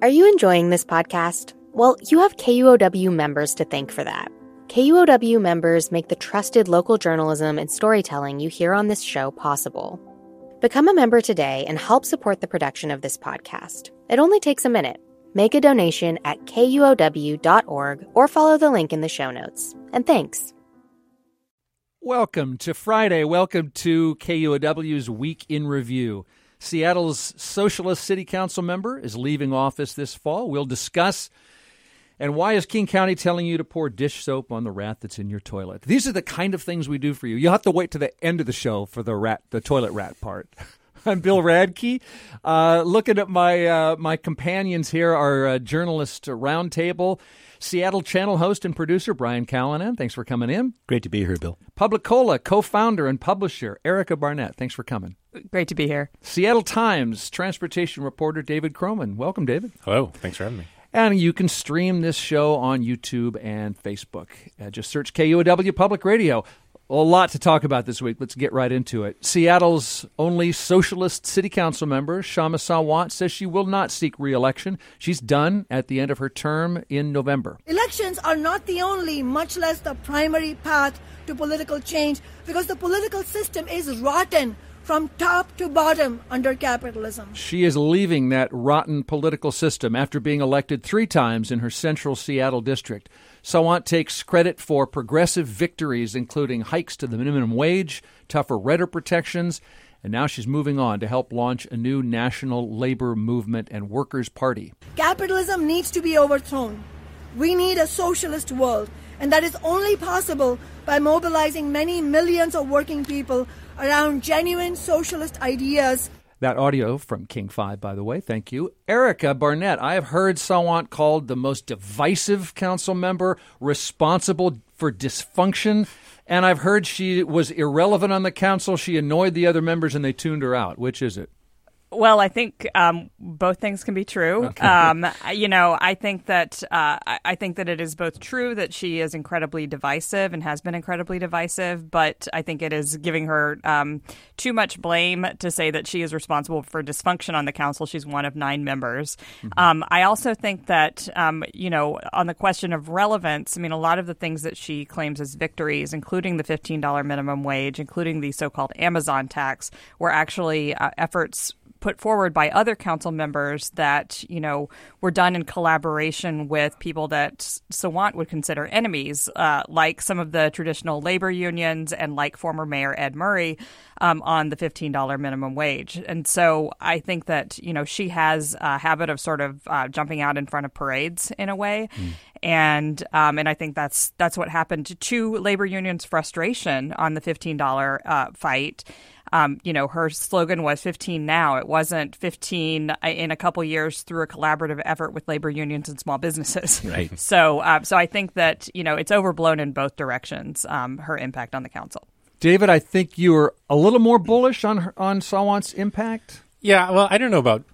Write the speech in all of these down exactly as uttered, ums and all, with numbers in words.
Are you enjoying this podcast? Well, you have K U O W members to thank for that. K U O W members make the trusted local journalism and storytelling you hear on this show possible. Become a member today and help support the production of this podcast. It only takes a minute. Make a donation at K U O W dot org or follow the link in the show notes. And thanks. Welcome to Friday. Welcome to K U O W's Week in Review. Seattle's Socialist City Council member is leaving office this fall. We'll discuss and why is King County telling you to pour dish soap on the rat that's in your toilet. These are the kind of things we do for you. You'll have to wait to the end of the show for the rat, the toilet rat part. I'm Bill Radke. Uh, looking at my uh, my companions here, our uh, journalist roundtable, Seattle Channel host and producer Brian Callanan. Thanks for coming in. Great to be here, Bill. Public Cola co-founder and publisher Erica Barnett. Thanks for coming. Great to be here. Seattle Times transportation reporter David Croman. Welcome, David. Hello. Thanks for having me. And you can stream this show on YouTube and Facebook. Uh, just search K U O W Public Radio. A lot to talk about this week. Let's get right into it. Seattle's only socialist city council member, Kshama Sawant, says she will not seek re-election. She's done at the end of her term in November. Elections are not the only, much less the primary path to political change, because the political system is rotten from top to bottom under capitalism. She is leaving that rotten political system after being elected three times in her central Seattle district. Sawant takes credit for progressive victories, including hikes to the minimum wage, tougher renter protections, and now she's moving on to help launch a new national labor movement and workers' party. Capitalism needs to be overthrown. We need a socialist world, and that is only possible by mobilizing many millions of working people around genuine socialist ideas. That audio from King five, by the way. Thank you. Erica Barnett, I have heard Sawant called the most divisive council member, responsible for dysfunction, and I've heard she was irrelevant on the council. She annoyed the other members and they tuned her out. Which is it? Well, I think um, both things can be true. Okay. Um, you know, I think that uh, I think that it is both true that she is incredibly divisive and has been incredibly divisive, but I think it is giving her um, too much blame to say that she is responsible for dysfunction on the council. She's one of nine members. Mm-hmm. Um, I also think that, um, you know, on the question of relevance, I mean, a lot of the things that she claims as victories, including the fifteen dollars minimum wage, including the so-called Amazon tax, were actually uh, efforts put forward by other council members that, you know, were done in collaboration with people that Sawant would consider enemies, uh, like some of the traditional labor unions and like former Mayor Ed Murray um, on the fifteen dollars minimum wage. And so I think that, you know, she has a habit of sort of uh, jumping out in front of parades in a way. Mm. And um, and I think that's that's what happened to labor unions' frustration on the fifteen dollars uh, fight. Um, you know, her slogan was fifteen now. It wasn't fifteen in a couple years through a collaborative effort with labor unions and small businesses. Right. So, uh, so I think that, you know, it's overblown in both directions, um, her impact on the council. David, I think you were a little more bullish on her, on Sawant's impact. Yeah, well, I don't know about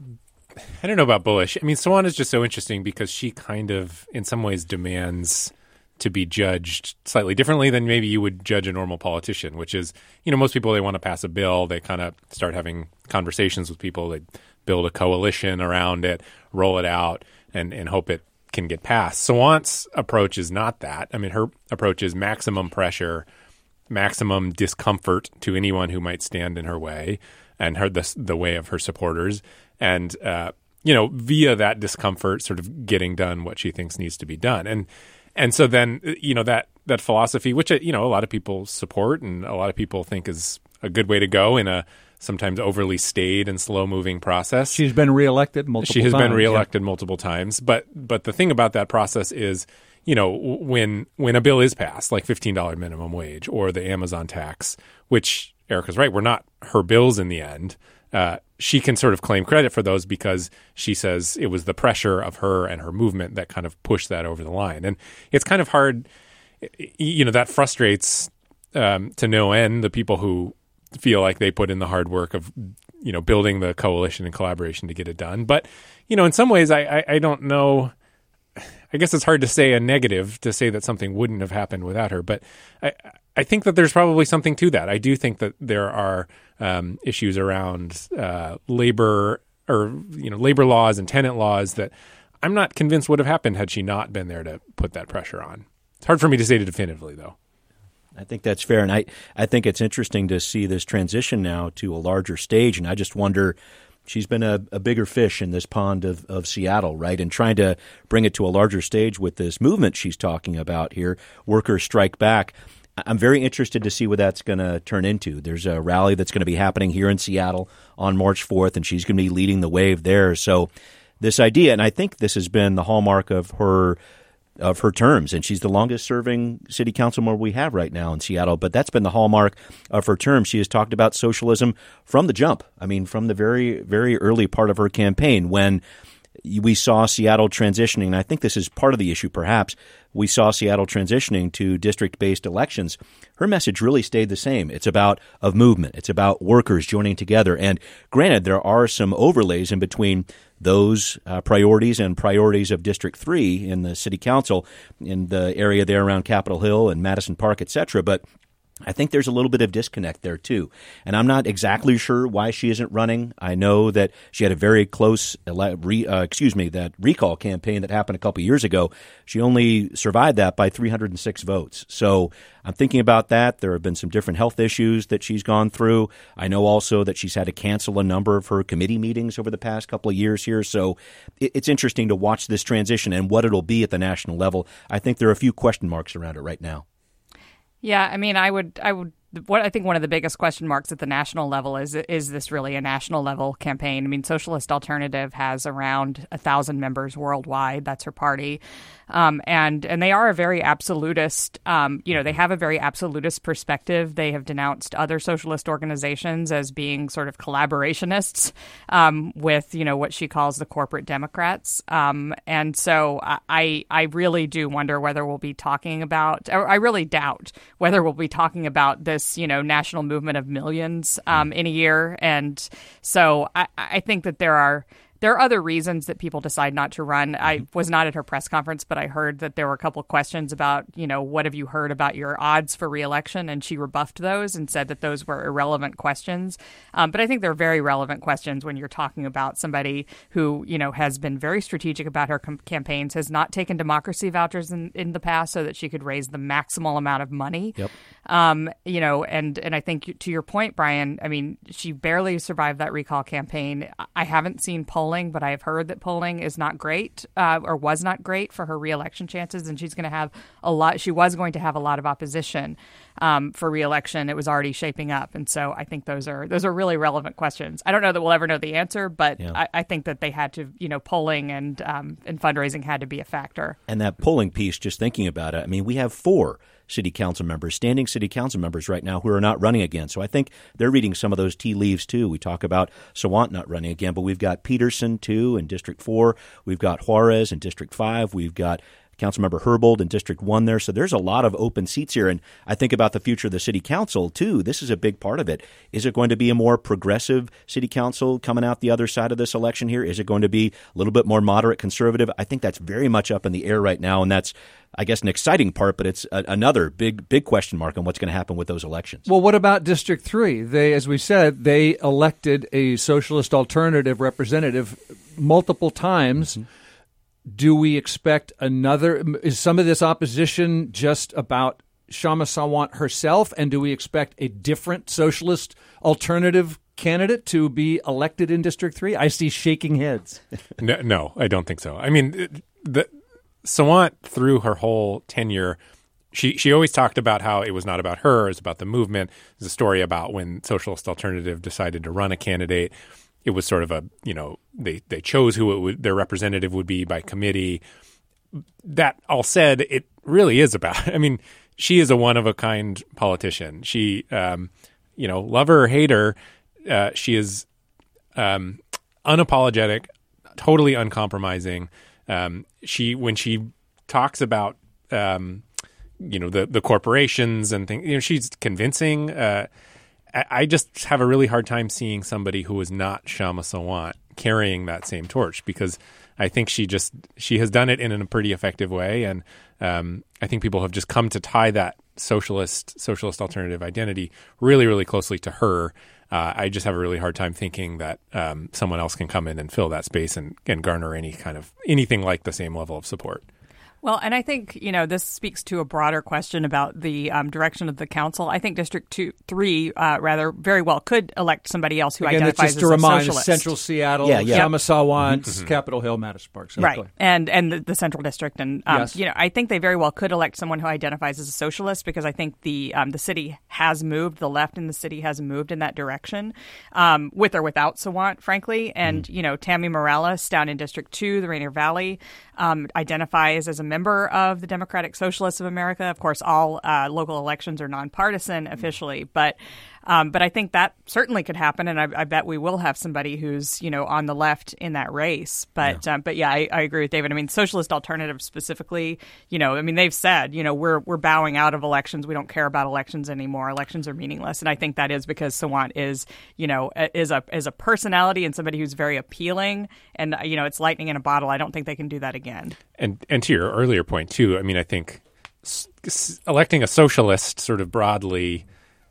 I don't know about bullish. I mean, Sawant is just so interesting because she kind of, in some ways, demands to be judged slightly differently than maybe you would judge a normal politician, which is, you know, most people, they want to pass a bill. They kind of start having conversations with people. They build a coalition around it, roll it out, and, and hope it can get passed. Sawant's approach is not that. I mean, her approach is maximum pressure, maximum discomfort to anyone who might stand in her way and her the, the way of her supporters. And, uh, you know, via that discomfort, sort of getting done what she thinks needs to be done. And And so then, you know, that that philosophy, which, you know, a lot of people support and a lot of people think is a good way to go in a sometimes overly staid and slow-moving process. She's been reelected multiple times. She has times, been reelected yeah. multiple times. But but the thing about that process is, you know, when when a bill is passed, like fifteen dollars minimum wage or the Amazon tax, which Erica's right, were not her bills in the end, uh, she can sort of claim credit for those because she says it was the pressure of her and her movement that kind of pushed that over the line. And it's kind of hard, you know, that frustrates um, to no end the people who feel like they put in the hard work of, you know, building the coalition and collaboration to get it done. But, you know, in some ways, I, I, I don't know. I guess it's hard to say a negative, to say that something wouldn't have happened without her. But I, I think that there's probably something to that. I do think that there are um, issues around uh, labor or, you know, labor laws and tenant laws that I'm not convinced would have happened had she not been there to put that pressure on. It's hard for me to say definitively, though. I think that's fair, and I, I think it's interesting to see this transition now to a larger stage, and I just wonder, she's been a, a bigger fish in this pond of, of Seattle, right, and trying to bring it to a larger stage with this movement she's talking about here, Workers Strike Back. I'm very interested to see what that's going to turn into. There's a rally that's going to be happening here in Seattle on March fourth, and she's going to be leading the wave there. So this idea, and I think this has been the hallmark of her of her terms, and she's the longest-serving city councilman we have right now in Seattle, but that's been the hallmark of her term. She has talked about socialism from the jump. I mean, from the very, very early part of her campaign when we saw Seattle transitioning, and I think this is part of the issue perhaps, we saw Seattle transitioning to district-based elections. Her message really stayed the same. It's about a movement. It's about workers joining together. And granted, there are some overlays in between those uh, priorities and priorities of District three in the city council in the area there around Capitol Hill and Madison Park, et cetera. But I think there's a little bit of disconnect there, too. And I'm not exactly sure why she isn't running. I know that she had a very close, ele- re, uh, excuse me, that recall campaign that happened a couple years ago. She only survived that by three hundred six votes. So I'm thinking about that. There have been some different health issues that she's gone through. I know also that she's had to cancel a number of her committee meetings over the past couple of years here. So it, it's interesting to watch this transition and what it'll be at the national level. I think there are a few question marks around it right now. Yeah, I mean, I would, I would. What I think one of the biggest question marks at the national level is: is this really a national level campaign? I mean, Socialist Alternative has around a thousand members worldwide. That's her party, um, and and they are a very absolutist. Um, you know, they have a very absolutist perspective. They have denounced other socialist organizations as being sort of collaborationists um, with, you know, what she calls the corporate Democrats. Um, and so I I really do wonder whether we'll be talking about, or I really doubt whether we'll be talking about this, you know, national movement of millions um, in a year. And so I, I think that there are there are other reasons that people decide not to run. I was not at her press conference, but I heard that there were a couple of questions about, you know, what have you heard about your odds for reelection? And she rebuffed those and said that those were irrelevant questions. Um, but I think they're very relevant questions when you're talking about somebody who, you know, has been very strategic about her com- campaigns, has not taken democracy vouchers in, in the past so that she could raise the maximal amount of money. Yep. Um, you know, and, and I think to your point, Brian, I mean, she barely survived that recall campaign. I haven't seen polling, but I have heard that polling is not great uh, or was not great for her reelection chances. And she's going to have a lot. She was going to have a lot of opposition um, for reelection. It was already shaping up. And so I think those are those are really relevant questions. I don't know that we'll ever know the answer, but yeah. I, I think that they had to, you know, polling and um, and fundraising had to be a factor. And that polling piece, just thinking about it, I mean, we have four city council members, standing city council members right now who are not running again. So I think they're reading some of those tea leaves too. We talk about Sawant not running again, but we've got Peterson too in District four. We've got Juarez in District five. We've got Councilmember Herbold in District one there. So there's a lot of open seats here. And I think about the future of the city council, too. This is a big part of it. Is it going to be a more progressive city council coming out the other side of this election here? Is it going to be a little bit more moderate conservative? I think that's very much up in the air right now. And that's, I guess, an exciting part, but it's a, another big, big question mark on what's going to happen with those elections. Well, what about District three? They, as we said, they elected a socialist alternative representative multiple times. Mm-hmm. Do we expect another? Is some of this opposition just about Kshama Sawant herself? And do we expect a different socialist alternative candidate to be elected in District three? I see shaking heads. no, no, I don't think so. I mean, the Sawant, through her whole tenure, she, she always talked about how it was not about her, it was about the movement. There's a story about when Socialist Alternative decided to run a candidate. It was sort of a, you know, they, they chose who it would, their representative would be by committee. That all said, it really is about, I mean, she is a one-of-a-kind politician. She, um, you know, love her or hate her, uh, she is um, unapologetic, totally uncompromising. Um, she, when she talks about, um, you know, the, the corporations and things, you know, she's convincing. Uh, I just have a really hard time seeing somebody who is not Kshama Sawant carrying that same torch, because I think she just she has done it in a pretty effective way, and um, I think people have just come to tie that socialist socialist alternative identity really, really closely to her. Uh, I just have a really hard time thinking that um, someone else can come in and fill that space and, and garner any kind of anything like the same level of support. Well, and I think, you know, this speaks to a broader question about the um, direction of the council. I think District two, three, uh, rather, very well could elect somebody else who Again, identifies just as to a remind, socialist. Central Seattle, Yeah, yeah. Shama Sawant, Mm-hmm. Capitol Hill, Madison Park. So Right, go ahead. and and the, the Central District, and um, Yes. you know, I think they very well could elect someone who identifies as a socialist, because I think the um, the city has moved, the left in the city has moved in that direction, um, with or without Sawant, frankly. And you know, Tammy Morales down in District Two, the Rainier Valley, um, identifies as a member of the Democratic Socialists of America. Of course, all uh, local elections are nonpartisan officially, but. Um, but I think that certainly could happen, and I, I bet we will have somebody who's, you know, on the left in that race. But yeah, um, but yeah, I, I agree with David. I mean, Socialist Alternative specifically, you know, I mean, they've said, you know, we're we're bowing out of elections. We don't care about elections anymore. Elections are meaningless, and I think that is because Sawant is, you know, is a is a personality and somebody who's very appealing, and you know, it's lightning in a bottle. I don't think they can do that again. And and to your earlier point too, I mean, I think s- s- electing a socialist sort of broadly.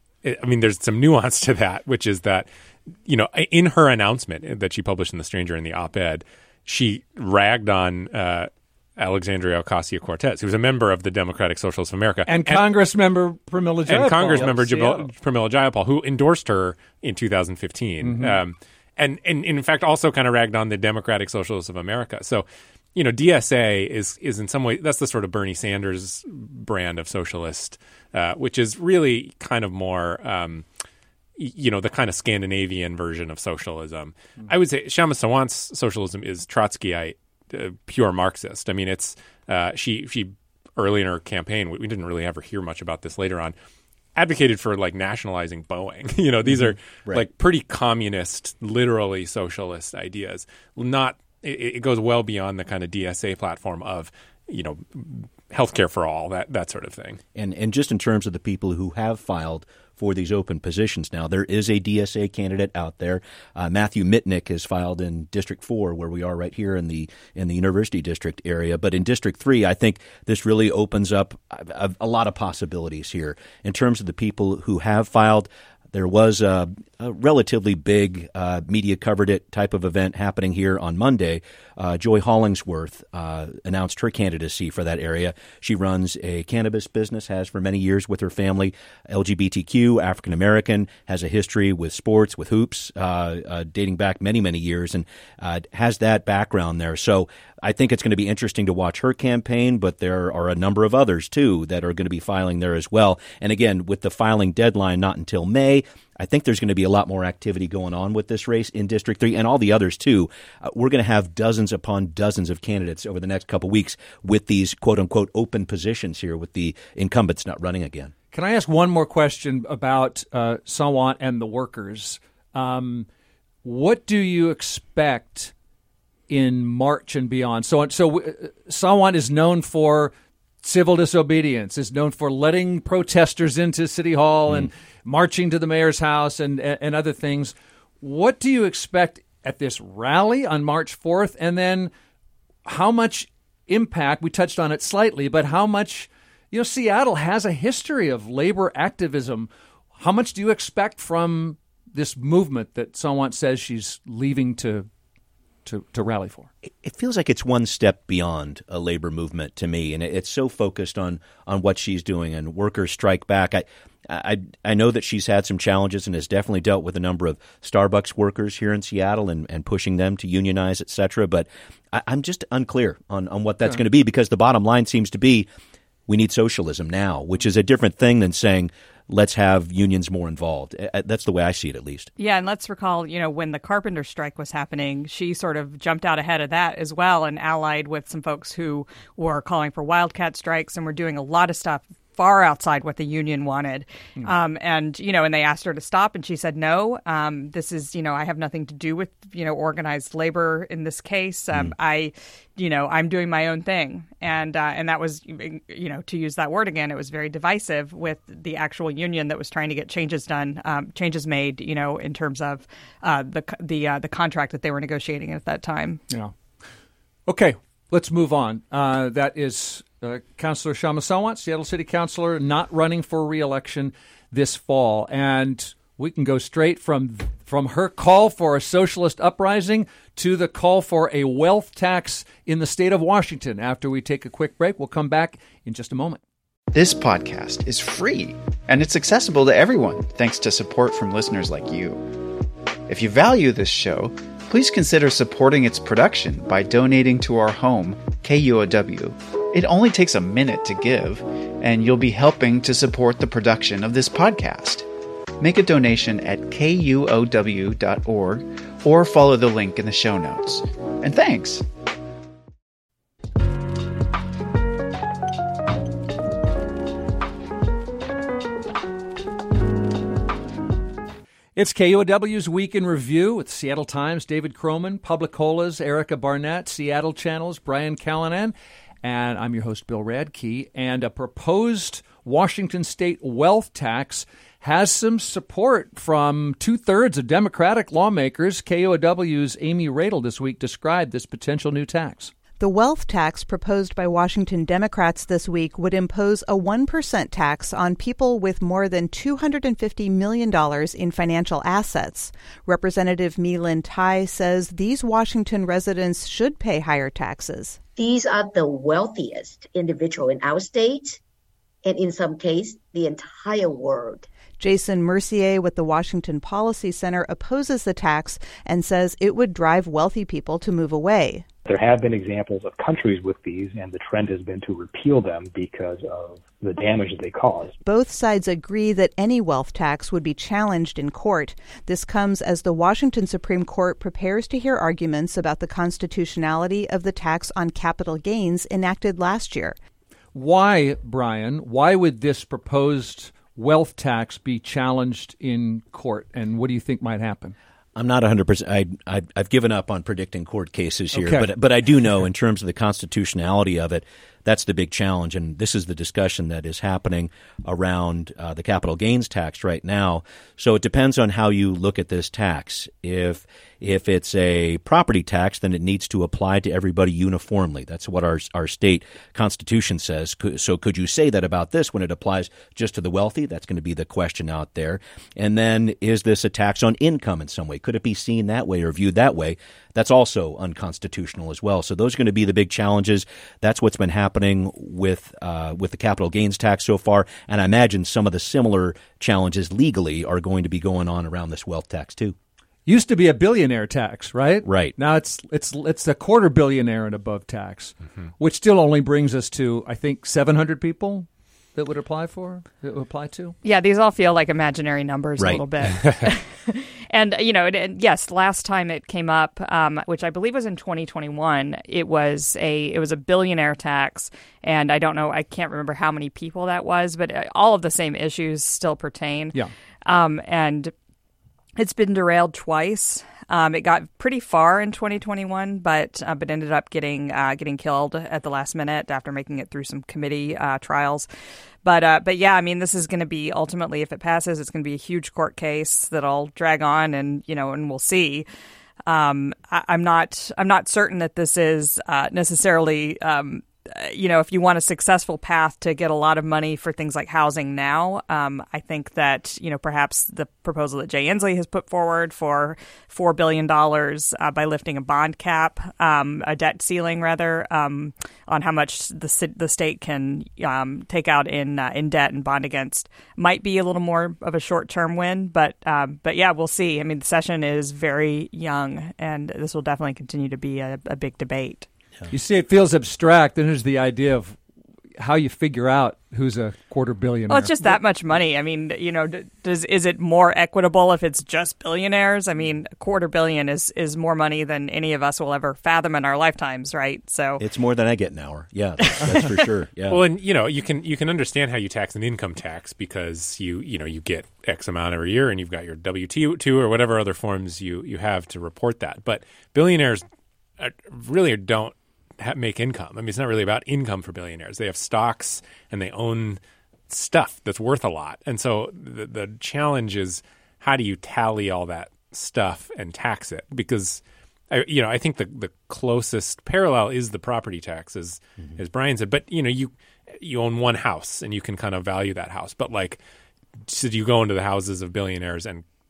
I mean, there's some nuance to that, which is that, you know, in her announcement that she published in The Stranger in the op-ed, she ragged on uh, Alexandria Ocasio-Cortez, who was a member of the Democratic Socialists of America. And, and Congress member Pramila Jayapal. And Congress member Seattle. Pramila Jayapal, who endorsed her in two thousand fifteen. Mm-hmm. Um, and, and, in fact, also kind of ragged on the Democratic Socialists of America. So, you know, D S A is is in some way, that's the sort of Bernie Sanders brand of socialist, uh, which is really kind of more, um, y- you know, the kind of Scandinavian version of socialism. Mm-hmm. I would say Shama Sawant's socialism is Trotskyite, uh, pure Marxist. I mean, it's uh, she she early in her campaign, we, we didn't really ever hear much about this later on, advocated for like nationalizing Boeing. You know, these are Right. like pretty communist, literally socialist ideas. Not it, it goes well beyond the kind of D S A platform of, you know, healthcare for all, that that sort of thing. And and just in terms of the people who have filed for these open positions now, there is a D S A candidate out there. Uh, Matthew Mitnick has filed in District Four, where we are right here in the in the University District area. But in District Three, I think this really opens up a, a lot of possibilities here in terms of the people who have filed. There was a, a relatively big uh, media covered it type of event happening here on Monday. Uh, Joy Hollingsworth uh, announced her candidacy for that area. She runs a cannabis business, has for many years with her family, L G B T Q, African American, has a history with sports, with hoops, uh, uh, dating back many, many years, and uh, has that background there. So I think it's going to be interesting to watch her campaign, but there are a number of others, too, that are going to be filing there as well. And again, with the filing deadline not until May, I think there's going to be a lot more activity going on with this race in District three and all the others, too. Uh, we're going to have dozens upon dozens of candidates over the next couple weeks with these quote-unquote open positions here with the incumbents not running again. Can I ask one more question about uh, Sawant and the workers? Um, what do you expect in March and beyond? So, so uh, Sawant is known for civil disobedience, is known for letting protesters into City Hall mm. and marching to the mayor's house and, and other things. What do you expect at this rally on March fourth? And then how much impact, we touched on it slightly, but how much, you know, Seattle has a history of labor activism. How much do you expect from this movement that Sawant says she's leaving to To, to rally for? It feels like it's one step beyond a labor movement to me, and it's so focused on on what she's doing and workers strike back. I, I I know that she's had some challenges and has definitely dealt with a number of Starbucks workers here in Seattle and, and pushing them to unionize, et cetera. But I, I'm just unclear on, on what that's yeah. going to be, because the bottom line seems to be we need socialism now, which is a different thing than saying let's have unions more involved. That's the way I see it, at least. Yeah, and let's recall, you know, when the carpenter strike was happening, she sort of jumped out ahead of that as well and allied with some folks who were calling for wildcat strikes and were doing a lot of stuff far outside what the union wanted. Mm. Um, and, you know, and they asked her to stop and she said, no, um, this is, you know, I have nothing to do with, you know, organized labor in this case. Um, mm. I, you know, I'm doing my own thing. And uh, and that was, you know, to use that word again, it was very divisive with the actual union that was trying to get changes done, um, changes made, you know, in terms of uh, the the uh, the contract that they were negotiating at that time. Yeah. Okay, let's move on. Uh, that is uh, Councilor Shama Sawant, Seattle City Councilor, not running for re-election this fall. And We can go straight from from her call for a socialist uprising to the call for a wealth tax in the state of Washington. After we take a quick break, we'll come back in just a moment. This podcast is free, and it's accessible to everyone thanks to support from listeners like you. If you value this show, please consider supporting its production by donating to our home, K U O W. It only takes a minute to give, and you'll be helping to support the production of this podcast. Make a donation at K U O W dot org or follow the link in the show notes. And thanks! It's K U O W's Week in Review with Seattle Times' David Croman, Publicola's Erica Barnett, Seattle Channel's Brian Callanan, and I'm your host, Bill Radke. And a proposed Washington state wealth tax has some support from two-thirds of Democratic lawmakers. K U O W's Amy Radel this week described this potential new tax. The wealth tax proposed by Washington Democrats this week would impose a one percent tax on people with more than two hundred fifty million dollars in financial assets. Representative Mi-Lin Tai says these Washington residents should pay higher taxes. These are the wealthiest individual in our state, and in some case, the entire world. Jason Mercier with the Washington Policy Center opposes the tax and says it would drive wealthy people to move away. There have been examples of countries with these, and the trend has been to repeal them because of the damage that they cause. Both sides agree that any wealth tax would be challenged in court. This comes as the Washington Supreme Court prepares to hear arguments about the constitutionality of the tax on capital gains enacted last year. Why, Brian, why would this proposed wealth tax be challenged in court, and what do you think might happen? I'm not one hundred percent. I, I, I've given up on predicting court cases here, okay. but but I do know in terms of the constitutionality of it, that's the big challenge, and this is the discussion that is happening around uh, the capital gains tax right now. So it depends on how you look at this tax. If if it's a property tax, then it needs to apply to everybody uniformly. That's what our our state constitution says. So could you say that about this when it applies just to the wealthy? That's going to be the question out there. And then is this a tax on income in some way? Could it be seen that way or viewed that way? That's also unconstitutional as well. So those are going to be the big challenges. That's what's been happening with uh, with the capital gains tax so far. And I imagine some of the similar challenges legally are going to be going on around this wealth tax too. Used to be a billionaire tax, right? Right. Now it's it's it's a quarter billionaire and above tax, mm-hmm. which still only brings us to, I think, seven hundred people that would apply for, that would apply to. Yeah, these all feel like imaginary numbers right. a little bit. And, you know, it, it, yes, last time it came up, um, which I believe was in twenty twenty-one, it was a it was a billionaire tax. And I don't know, I can't remember how many people that was, but all of the same issues still pertain. Yeah. Um, and it's been derailed twice. Um, it got pretty far in twenty twenty-one, but uh, but ended up getting uh, getting killed at the last minute after making it through some committee uh, trials. But uh, but yeah, I mean, this is going to be ultimately, if it passes, it's going to be a huge court case that'll drag on, and you know, and we'll see. Um, I, I'm not I'm not certain that this is uh, necessarily. Um, You know, if you want a successful path to get a lot of money for things like housing now, um, I think that, you know, perhaps the proposal that Jay Inslee has put forward for four billion dollars uh, by lifting a bond cap, um, a debt ceiling, rather, um, on how much the the state can um, take out in uh, in debt and bond against might be a little more of a short-term win. But, um, but yeah, we'll see. I mean, the session is very young, and this will definitely continue to be a, a big debate. You see, it feels abstract. Then there's the idea of how you figure out who's a quarter billionaire. Well, it's just that much money. I mean, you know, does is it more equitable if it's just billionaires? I mean, a quarter billion is, is more money than any of us will ever fathom in our lifetimes, right? So it's more than I get an hour. Yeah, that's, that's for sure. Yeah. Well, and you know, you can you can understand how you tax an income tax because you you know you get X amount every year, and you've got your W two or whatever other forms you you have to report that. But billionaires really don't make income. I mean, it's not really about income for billionaires. They have stocks and they own stuff that's worth a lot. And so the, the challenge is, how do you tally all that stuff and tax it? Because, I, you know, I think the, the closest parallel is the property tax, as, mm-hmm. as Brian said. But, you know, you you own one house and you can kind of value that house. But, like, so you go into the houses of billionaires and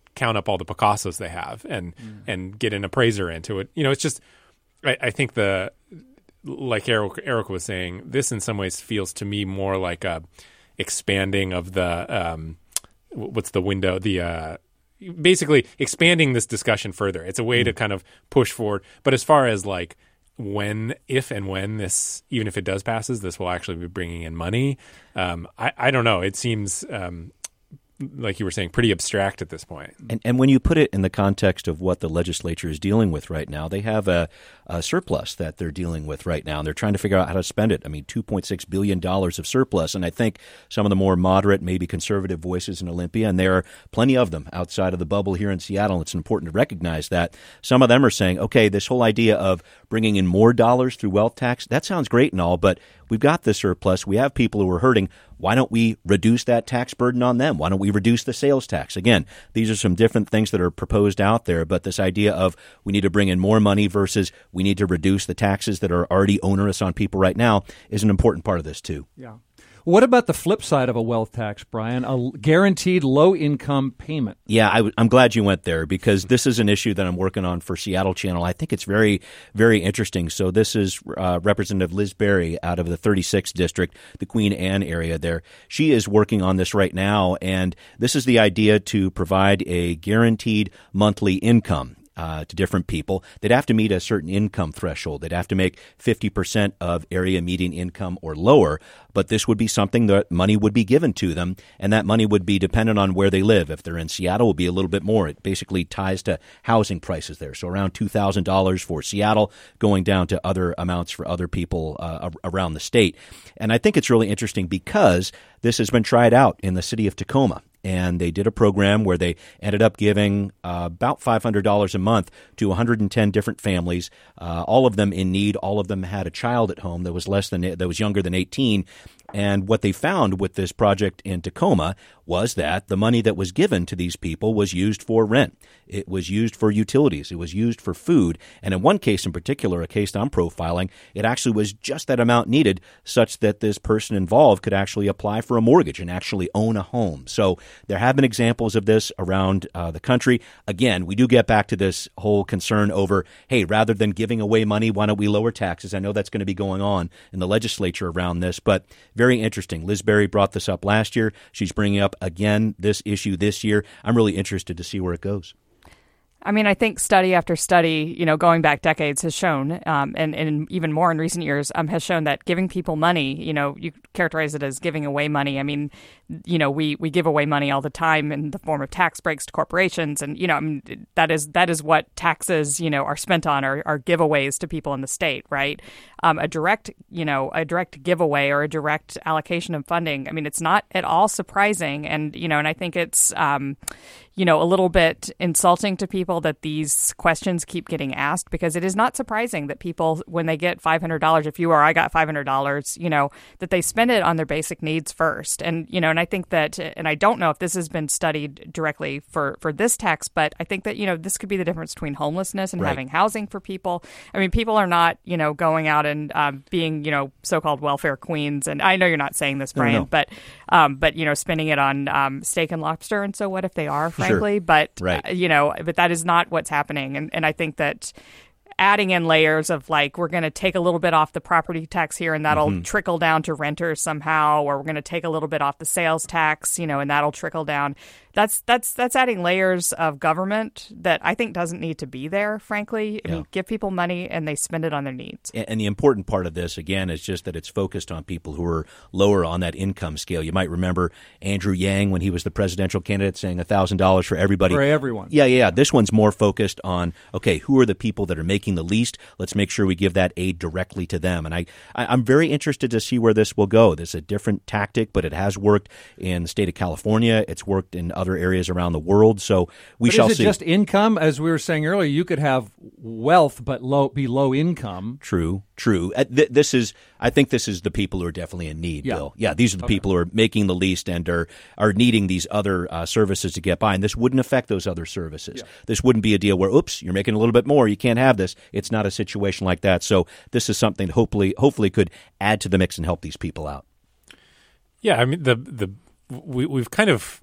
count up all the Picassos they have and mm. and get an appraiser into it. You know, it's just I, I think the like Eric, Eric was saying, this in some ways feels to me more like a expanding of the um, what's the window the uh, basically expanding this discussion further. It's a way mm. to kind of push forward. But as far as like when, if and when this, even if it does passes, this will actually be bringing in money, um, I, I don't know. It seems um, like you were saying, pretty abstract at this point. And, and when you put it in the context of what the legislature is dealing with right now, they have a, a surplus that they're dealing with right now, and they're trying to figure out how to spend it. I mean, two point six billion dollars of surplus, and I think some of the more moderate, maybe conservative voices in Olympia, and there are plenty of them outside of the bubble here in Seattle, and it's important to recognize that. Some of them are saying, okay, this whole idea of bringing in more dollars through wealth tax, that sounds great and all, but we've got the surplus. We have people who are hurting. Why don't we reduce that tax burden on them? Why don't we reduce the sales tax? Again, these are some different things that are proposed out there, but this idea of we need to bring in more money versus we need to reduce the taxes that are already onerous on people right now is an important part of this too. Yeah. What about the flip side of a wealth tax, Brian? A guaranteed low-income payment. Yeah, I w- I'm glad you went there because this is an issue that I'm working on for Seattle Channel. I think it's very, very interesting. So this is uh, Representative Liz Berry out of the thirty-sixth District, the Queen Anne area there. She is working on this right now, and this is the idea to provide a guaranteed monthly income. Uh, to different people. They'd have to meet a certain income threshold. They'd have to make fifty percent of area median income or lower, but this would be something that money would be given to them, and that money would be dependent on where they live. If they're in Seattle, it would be a little bit more. It basically ties to housing prices there. So around two thousand dollars for Seattle, going down to other amounts for other people uh, around the state. And I think it's really interesting because this has been tried out in the city of Tacoma. And they did a program where they ended up giving uh, about five hundred dollars a month to one hundred ten different families, uh, all of them in need. All of them had a child at home that was less than that was younger than eighteen. And what they found with this project in Tacoma was that the money that was given to these people was used for rent. It was used for utilities. It was used for food. And in one case in particular, a case that I'm profiling, it actually was just that amount needed such that this person involved could actually apply for a mortgage and actually own a home. So there have been examples of this around uh, the country. Again, we do get back to this whole concern over, hey, rather than giving away money, why don't we lower taxes? I know that's going to be going on in the legislature around this, but very interesting. Liz Berry brought this up last year. She's bringing up again this issue this year. I'm really interested to see where it goes. I mean, I think study after study, you know, going back decades has shown, um, and, and even more in recent years, um, has shown that giving people money, you know, you characterize it as giving away money. I mean, you know, we, we give away money all the time in the form of tax breaks to corporations. And, you know, I mean, that is that is what taxes, you know, are spent on, are, are giveaways to people in the state, right? Um, a direct, you know, a direct giveaway or a direct allocation of funding. I mean, it's not at all surprising. And, you know, and I think it's, um, you know, a little bit insulting to people that these questions keep getting asked, because it is not surprising that people, when they get five hundred dollars, if you or I got five hundred dollars, you know, that they spend it on their basic needs first. And, you know, and I think that, and I don't know if this has been studied directly for, for this tax, but I think that, you know, this could be the difference between homelessness and right. having housing for people. I mean, people are not, you know, going out and um, being, you know, so-called welfare queens. And I know you're not saying this, Brian, no, no. but, um, but, you know, spending it on um, steak and lobster. And so what if they are, frankly? Sure. But, right. uh, you know, but that is not what's happening. And, and I think that adding in layers of like, we're going to take a little bit off the property tax here and that'll mm-hmm. trickle down to renters somehow, or we're going to take a little bit off the sales tax, you know, and that'll trickle down. That's that's that's adding layers of government that I think doesn't need to be there, frankly. I yeah. mean, give people money and they spend it on their needs. And the important part of this, again, is just that it's focused on people who are lower on that income scale. You might remember Andrew Yang when he was the presidential candidate saying one thousand dollars for everybody. For everyone. Yeah, yeah. This one's more focused on, okay, who are the people that are making the least? Let's make sure we give that aid directly to them. And I, I, I'm very interested to see where this will go. This is a different tactic, but it has worked in the state of California. It's worked in other areas around the world. So we but shall see. Is it just income? As we were saying earlier, you could have wealth but low be low income. True, true. Uh, th- this is, I think this is the people who are definitely in need, yeah. Bill. Yeah, these are the okay. people who are making the least and are, are needing these other uh, services to get by. And this wouldn't affect those other services. Yeah. This wouldn't be a deal where, oops, you're making a little bit more, you can't have this. It's not a situation like that. So this is something that hopefully, hopefully could add to the mix and help these people out. Yeah, I mean, the the we, we've kind of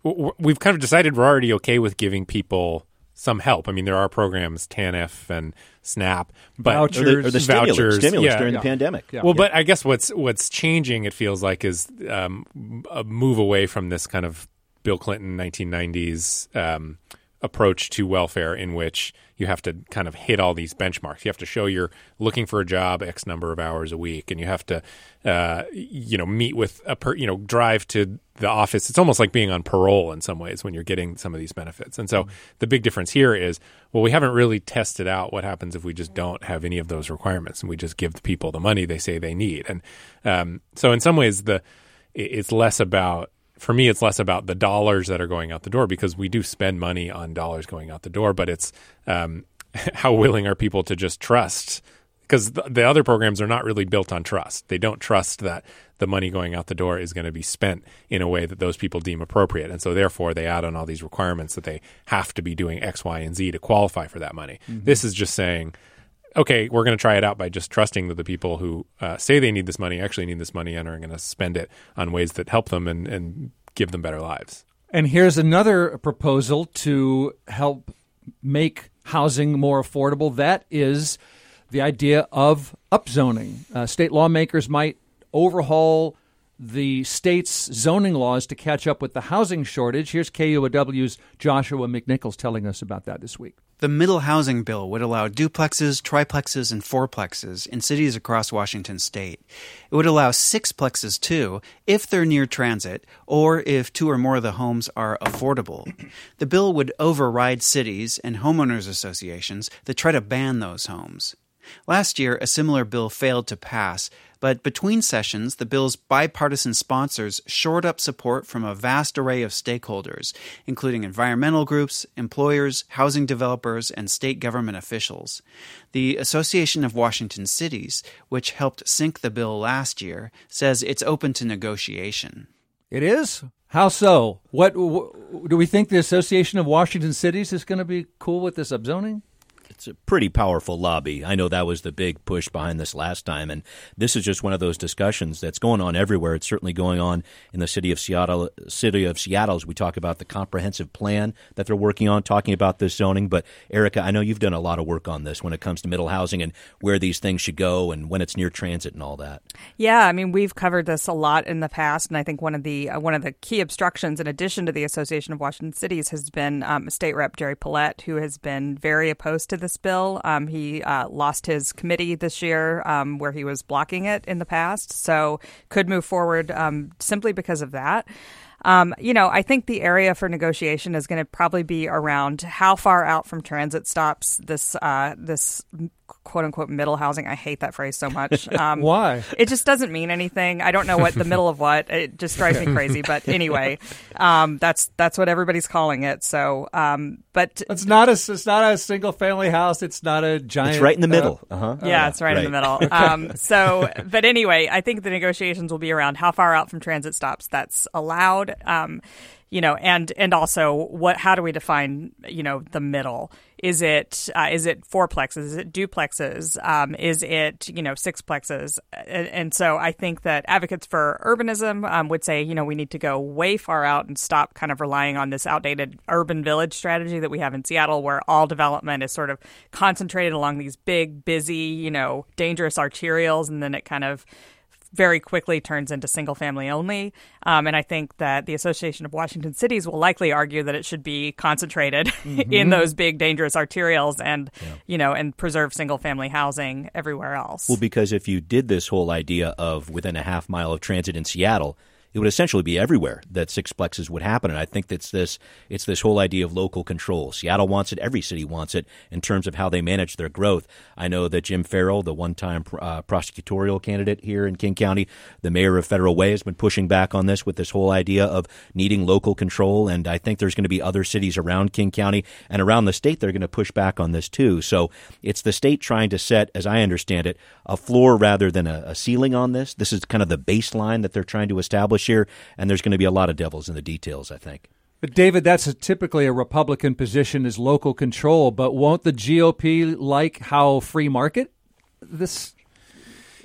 we've kind of decided we're already okay with giving people some help. I mean, there are programs, TANF and SNAP, but vouchers, or the, or the stimulus, vouchers, stimulus yeah. during yeah. the pandemic. Yeah. Well, Yeah. but I guess what's what's changing, it feels like, is um, a move away from this kind of Bill Clinton nineteen nineties um, approach to welfare, in which you have to kind of hit all these benchmarks. You have to show you're looking for a job X number of hours a week, and you have to, uh, you know, meet with a per, you know, drive to the office. It's almost like being on parole in some ways when you're getting some of these benefits. And so mm-hmm. the big difference here is, well, we haven't really tested out what happens if we just don't have any of those requirements and we just give the people the money they say they need. And um, so in some ways, the it's less about, for me, it's less about the dollars that are going out the door, because we do spend money on dollars going out the door, but it's um, how willing are people to just trust? Because the, the other programs are not really built on trust. They don't trust that the money going out the door is going to be spent in a way that those people deem appropriate. And so therefore they add on all these requirements that they have to be doing X, Y, and Z to qualify for that money. Mm-hmm. This is just saying, okay, we're going to try it out by just trusting that the people who uh, say they need this money actually need this money and are going to spend it on ways that help them and, and give them better lives. And here's another proposal to help make housing more affordable. That is the idea of upzoning. Uh, state lawmakers might overhaul the state's zoning laws to catch up with the housing shortage. Here's K U O W's Joshua McNichols telling us about that this week. The middle housing bill would allow duplexes, triplexes, and fourplexes in cities across Washington state. It would allow sixplexes, too, if they're near transit or if two or more of the homes are affordable. The bill would override cities and homeowners associations that try to ban those homes. Last year, a similar bill failed to pass, but between sessions, the bill's bipartisan sponsors shored up support from a vast array of stakeholders, including environmental groups, employers, housing developers, and state government officials. The Association of Washington Cities, which helped sink the bill last year, says it's open to negotiation. It is? How so? What, what do we think the Association of Washington Cities is going to be cool with this upzoning? It's a pretty powerful lobby. I know that was the big push behind this last time, and this is just one of those discussions that's going on everywhere. It's certainly going on in the city of Seattle. City of Seattle, as we talk about the comprehensive plan that they're working on, talking about this zoning. But Erica, I know you've done a lot of work on this when it comes to middle housing and where these things should go and when it's near transit and all that. Yeah, I mean, we've covered this a lot in the past, and I think one of the uh, one of the key obstructions, in addition to the Association of Washington Cities, has been um, State Rep Jerry Paulette, who has been very opposed to this bill. Um, he uh, lost his committee this year um, where he was blocking it in the past, so could move forward um, simply because of that. Um, you know, I think the area for negotiation is going to probably be around how far out from transit stops this uh, this quote unquote middle housing. I hate that phrase so much. Um, Why? It just doesn't mean anything. I don't know what the middle of what. It just drives me crazy. But anyway, um, that's that's what everybody's calling it. So, um, but it's not a it's not a single family house. It's not a giant. It's right in the middle. Uh, uh-huh. Yeah, uh, it's right, right in the middle. Um, so, but anyway, I think the negotiations will be around how far out from transit stops that's allowed. Um, you know, and and also what? How do we define, you know, the middle? Is it uh, is it fourplexes? Is it duplexes? Um, is it, you know, sixplexes? And, and so I think that advocates for urbanism um, would say, you know, we need to go way far out and stop kind of relying on this outdated urban village strategy that we have in Seattle, where all development is sort of concentrated along these big, busy, you know, dangerous arterials, and then it kind of very quickly turns into single family only. Um, and I think that the Association of Washington Cities will likely argue that it should be concentrated mm-hmm. in those big, dangerous arterials and, yeah. you know, and preserve single family housing everywhere else. Well, because if you did this whole idea of within a half mile of transit in Seattle, it would essentially be everywhere that sixplexes would happen. And I think that's this it's this whole idea of local control. Seattle wants it. Every city wants it in terms of how they manage their growth. I know that Jim Farrell, the one-time uh, prosecutorial candidate here in King County, the mayor of Federal Way, has been pushing back on this with this whole idea of needing local control. And I think there's going to be other cities around King County and around the state that are going to push back on this too. So it's the state trying to set, as I understand it, a floor rather than a, a ceiling on this. This is kind of the baseline that they're trying to establish here, and there's going to be a lot of devils in the details, I think. But David, that's a, typically a Republican position, is local control. But won't the G O P like how free market this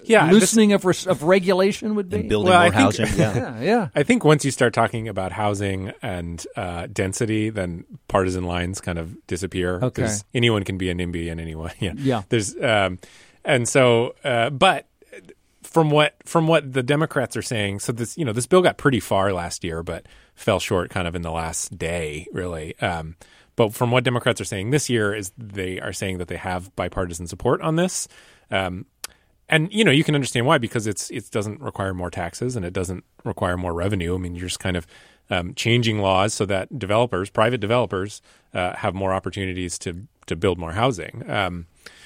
yeah, loosening this, of res- of regulation would be? And building well, more I think, housing. Yeah. yeah, yeah. I think once you start talking about housing and uh, density, then partisan lines kind of disappear. Okay. Because anyone can be a NIMBY in any way. Yeah. Yeah. There's, um, and so, uh, but from what from what the Democrats are saying, so this you know this bill got pretty far last year, but fell short kind of in the last day, really. Um, but from what Democrats are saying this year is they are saying that they have bipartisan support on this. Um, and, you know, you can understand why, because it's it doesn't require more taxes and it doesn't require more revenue. I mean, you're just kind of um, changing laws so that developers, private developers, uh, have more opportunities to to build more housing. Um,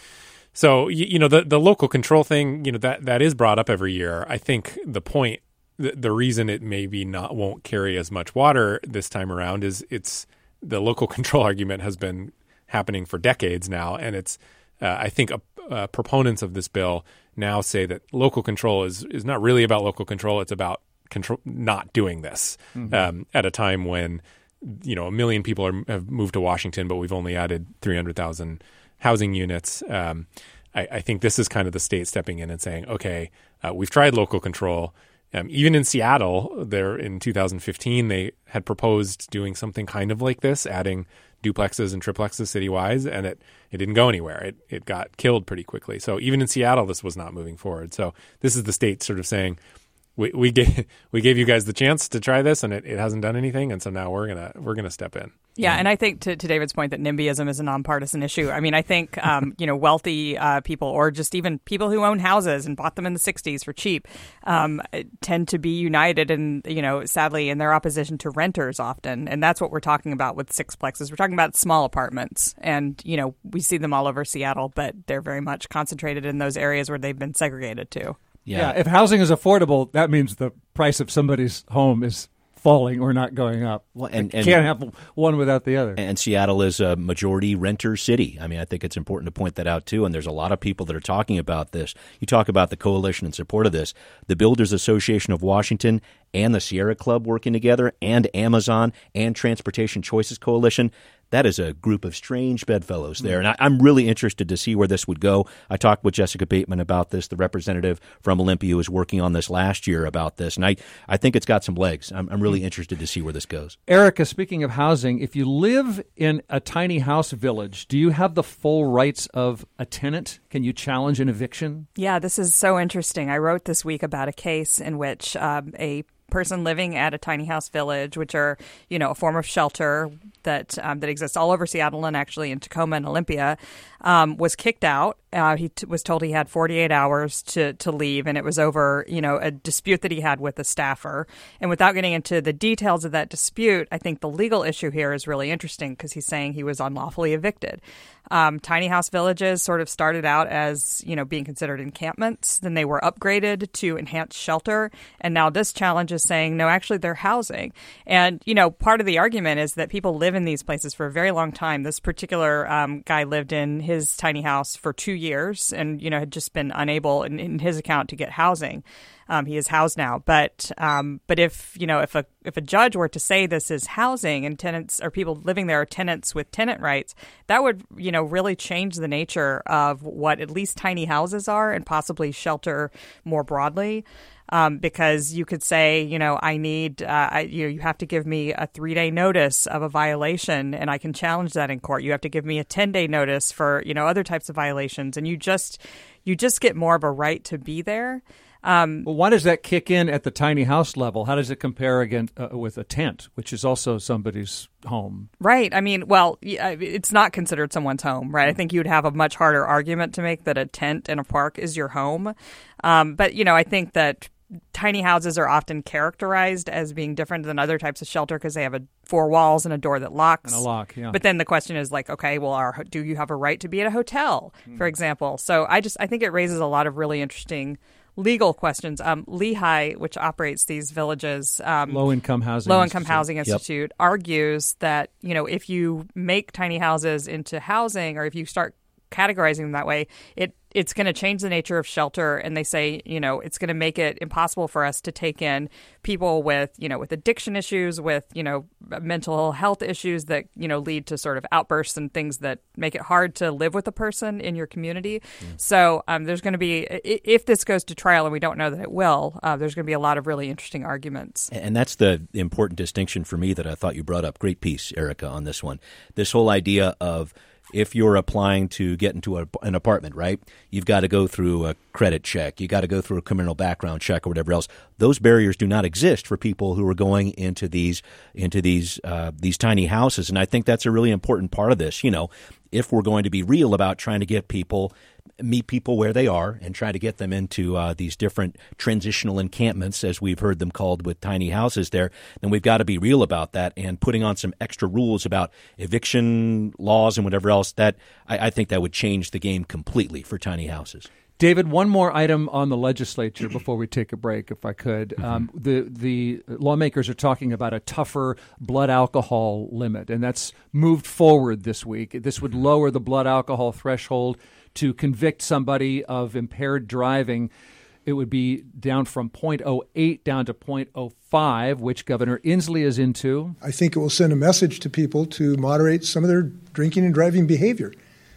so, you, you know, the, the local control thing, you know, that, that is brought up every year. I think the point, the, the reason it maybe not won't carry as much water this time around is it's the local control argument has been happening for decades now, and it's uh, I think uh, uh, proponents of this bill now say that local control is is not really about local control; it's about control not doing this mm-hmm. um, at a time when you know a million people are, have moved to Washington, but we've only added three hundred thousand housing units. Um, I, I think this is kind of the state stepping in and saying, okay, uh, we've tried local control. Um, even in Seattle, there in two thousand fifteen, they had proposed doing something kind of like this, adding duplexes and triplexes citywide, and it, it didn't go anywhere. It it got killed pretty quickly. So even in Seattle, this was not moving forward. So this is the state sort of saying, we we gave we gave you guys the chance to try this, and it, it hasn't done anything, and so now we're gonna we're gonna step in. Yeah, and I think to, to David's point that NIMBYism is a nonpartisan issue. I mean, I think um, you know wealthy uh, people, or just even people who own houses and bought them in the sixties for cheap, um, tend to be united, and you know, sadly, in their opposition to renters often, and that's what we're talking about with sixplexes. We're talking about small apartments, and you know, we see them all over Seattle, but they're very much concentrated in those areas where they've been segregated to. Yeah. yeah, if housing is affordable, that means the price of somebody's home is falling or not going up. Well, and, and can't have one without the other. And Seattle is a majority renter city. I mean, I think it's important to point that out, too. And there's a lot of people that are talking about this. You talk about the coalition in support of this. The Builders Association of Washington and the Sierra Club working together, and Amazon and Transportation Choices Coalition. That is a group of strange bedfellows there. And I, I'm really interested to see where this would go. I talked with Jessica Bateman about this, the representative from Olympia who was working on this last year about this. And I, I think it's got some legs. I'm, I'm really interested to see where this goes. Erica, speaking of housing, if you live in a tiny house village, do you have the full rights of a tenant? Can you challenge an eviction? Yeah, this is so interesting. I wrote this week about a case in which um, a person living at a tiny house village, which are, you know, a form of shelter that um, that exists all over Seattle and actually in Tacoma and Olympia, um, was kicked out. Uh, he t- was told he had forty-eight hours to, to leave, and it was over, you know, a dispute that he had with a staffer. And without getting into the details of that dispute, I think the legal issue here is really interesting because he's saying he was unlawfully evicted. Um, tiny house villages sort of started out as, you know, being considered encampments. Then they were upgraded to enhanced shelter. And now this challenge is saying, no, actually, they're housing. And, you know, part of the argument is that people live in these places for a very long time. This particular um, guy lived in his tiny house for two years and, you know, had just been unable, in, in his account, to get housing. Um, he is housed now, but um, but if you know if a if a judge were to say this is housing and tenants or people living there are tenants with tenant rights, that would you know really change the nature of what at least tiny houses are and possibly shelter more broadly. Um, because you could say, you know, I need, uh, I, you know, you have to give me a three-day notice of a violation, and I can challenge that in court. You have to give me a ten-day notice for, you know, other types of violations, and you just, you just get more of a right to be there. Um, well, why does that kick in at the tiny house level? How does it compare against uh, with a tent, which is also somebody's home? Right. I mean, well, it's not considered someone's home, right? I think you'd have a much harder argument to make that a tent in a park is your home. Um, but, you know, I think that tiny houses are often characterized as being different than other types of shelter because they have a four walls and a door that locks. And a lock, yeah. But then the question is like, okay, well, are, do you have a right to be at a hotel, mm. for example? So I just I think it raises a lot of really interesting legal questions. Um, Lehigh, which operates these villages, um, low-income housing, low-income Institute. housing institute, yep. argues that you know if you make tiny houses into housing, or if you start categorizing them that way, it it's going to change the nature of shelter. And they say, you know, it's going to make it impossible for us to take in people with, you know, with addiction issues, with, you know, mental health issues that, you know, lead to sort of outbursts and things that make it hard to live with a person in your community. Mm. So um, there's going to be, if this goes to trial, and we don't know that it will, uh, there's going to be a lot of really interesting arguments. And that's the important distinction for me that I thought you brought up. Great piece, Erica, on this one. This whole idea of, if you're applying to get into a, an apartment, right, you've got to go through a credit check. You got to go through a criminal background check or whatever else. Those barriers do not exist for people who are going into these into these uh, these tiny houses. And I think that's a really important part of this. You know, if we're going to be real about trying to get people, meet people where they are and try to get them into uh, these different transitional encampments, as we've heard them called, with tiny houses there, then we've got to be real about that, and putting on some extra rules about eviction laws and whatever else, that I, I think that would change the game completely for tiny houses. David, one more item on the legislature before we take a break, if I could. Mm-hmm. Um, the the lawmakers are talking about a tougher blood alcohol limit, and that's moved forward this week. This would lower the blood alcohol threshold to convict somebody of impaired driving. It would be down from point oh eight down to point oh five, which Governor Inslee is into. I think it will send a message to people to moderate some of their drinking and driving behavior.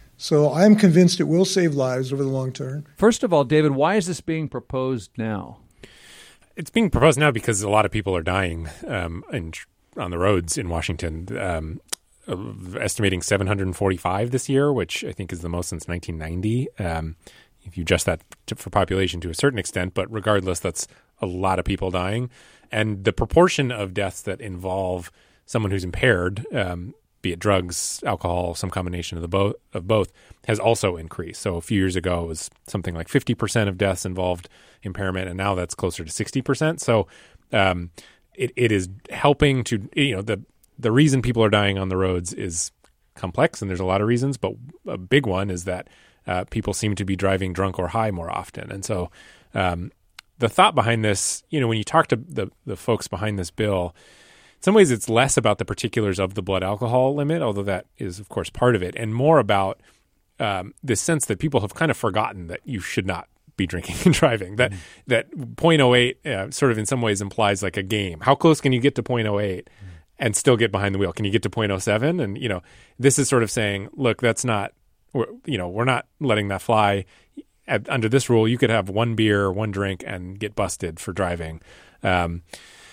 So I'm convinced it will save lives over the long term. First of all, David, why is this being proposed now? It's being proposed now because a lot of people are dying um, in, on the roads in Washington, um, estimating seven hundred forty-five this year, which I think is the most since nineteen ninety. Um, if you adjust that to, for population to a certain extent, but regardless, that's a lot of people dying. And the proportion of deaths that involve someone who's impaired, um, be it drugs, alcohol, some combination of the both of both, has also increased. So a few years ago, it was something like fifty percent of deaths involved impairment, and now that's closer to sixty percent. So um, it it is helping to, you know, the the reason people are dying on the roads is complex, and there's a lot of reasons, but a big one is that uh, people seem to be driving drunk or high more often. And so um, the thought behind this, you know, when you talk to the the folks behind this bill, in some ways, it's less about the particulars of the blood alcohol limit, although that is, of course, part of it, and more about um, this sense that people have kind of forgotten that you should not be drinking and driving. That mm. that point oh eight uh, sort of in some ways implies like a game. How close can you get to point oh eight mm. and still get behind the wheel? Can you get to point oh seven? And, you know, this is sort of saying, look, that's not, we're, you know, we're not letting that fly. At, under this rule, you could have one beer, one drink, and get busted for driving. Um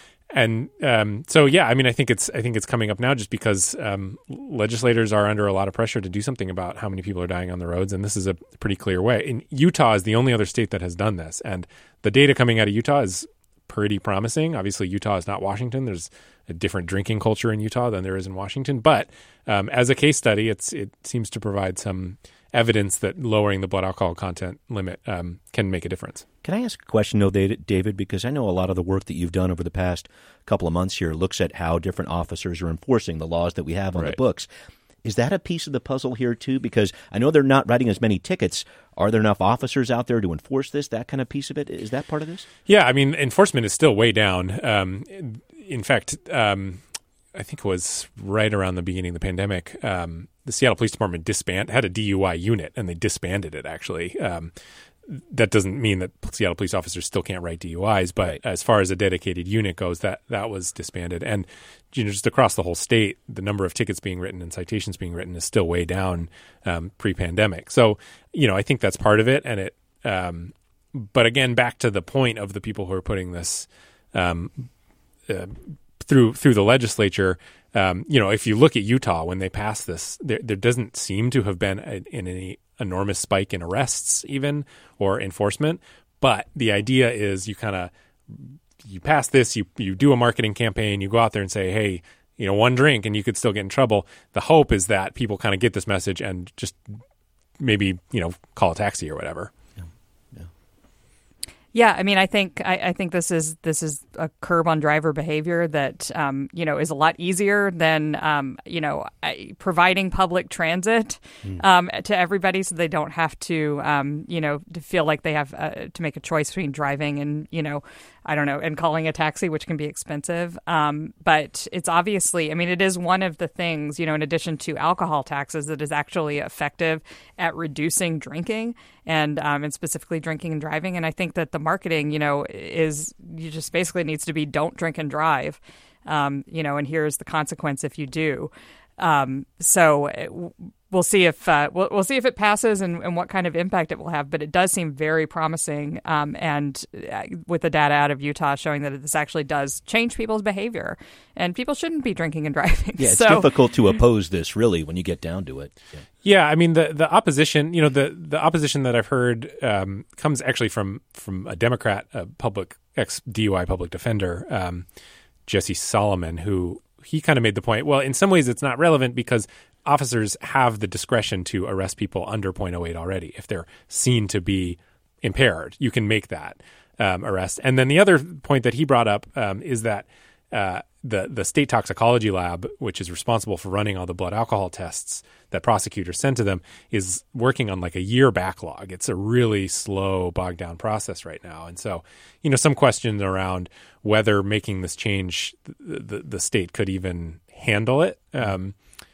And um, so, yeah, I mean, I think it's I think it's coming up now just because um, legislators are under a lot of pressure to do something about how many people are dying on the roads, and this is a pretty clear way. In Utah is the only other state that has done this, and the data coming out of Utah is pretty promising. Obviously, Utah is not Washington. There's a different drinking culture in Utah than there is in Washington, but um, as a case study, it's it seems to provide some evidence that lowering the blood alcohol content limit um, can make a difference. Can I ask a question, though, David? Because I know a lot of the work that you've done over the past couple of months here looks at how different officers are enforcing the laws that we have on right. the books. Is that a piece of the puzzle here, too? Because I know they're not writing as many tickets. Are there enough officers out there to enforce this, that kind of piece of it? Is that part of this? Yeah, I mean, enforcement is still way down. Um, in fact, um, I think it was right around the beginning of the pandemic, um, the Seattle Police Department disbanded, had a D U I unit, and they disbanded it, actually. Um, that doesn't mean that Seattle police officers still can't write D U Is, but right. as far as a dedicated unit goes, that, that was disbanded. And you know, just across the whole state, the number of tickets being written and citations being written is still way down um, pre-pandemic. So, you know, I think that's part of it. And it, um, but again, back to the point of the people who are putting this um, uh, through through the legislature. Um, you know, if you look at Utah when they passed this, there, there doesn't seem to have been a, in any enormous spike in arrests even or enforcement. But the idea is you kind of you pass this, you you do a marketing campaign, you go out there and say, hey, you know, one drink and you could still get in trouble. The hope is that people kind of get this message and just maybe, you know, call a taxi or whatever. Yeah, I mean, I think I, I think this is this is a curb on driver behavior that um, you know is a lot easier than um, you know providing public transit mm. um, to everybody, so they don't have to um, you know to feel like they have uh, to make a choice between driving and you know I don't know and calling a taxi, which can be expensive. Um, but it's obviously, I mean, it is one of the things, you know, in addition to alcohol taxes, that is actually effective at reducing drinking and um, and specifically drinking and driving. And I think that the marketing, you know, is you just basically needs to be don't drink and drive, um, you know, and here's the consequence if you do. Um, so it, we'll see if uh, we'll, we'll see if it passes and, and what kind of impact it will have. But it does seem very promising, um, and uh, with the data out of Utah showing that this actually does change people's behavior, and people shouldn't be drinking and driving. Yeah, it's so, difficult to oppose this, really, when you get down to it. Yeah, yeah I mean the the opposition, you know, the the opposition that I've heard um, comes actually from from a Democrat, a public ex D U I public defender, um, Jesse Solomon, who. He kind of made the point, well, in some ways it's not relevant because officers have the discretion to arrest people under point oh eight already. If they're seen to be impaired, you can make that um, arrest. And then the other point that he brought up um, is that uh, the, the state toxicology lab, which is responsible for running all the blood alcohol tests that prosecutors send to them, is working on like a year backlog. It's a really slow, bogged down process right now. And so, you know, some questions around whether making this change, the, the, the state could even handle it. Um,